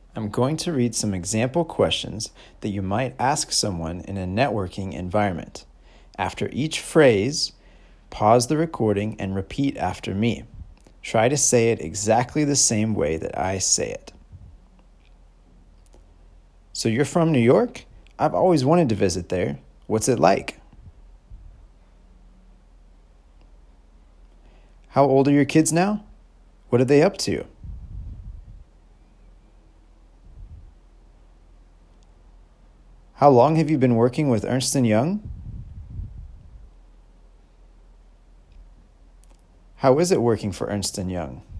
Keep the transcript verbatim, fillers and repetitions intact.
I'm going to read some example questions that you might ask someone in a networking environment. After each phrase, pause the recording and repeat after me. Try to say it exactly the same way that I say it. So you're from New York? I've always wanted to visit there. What's it like? How old are your kids now? What are they up to? How long have you been working with Ernst and Young? How is it working for Ernst and Young?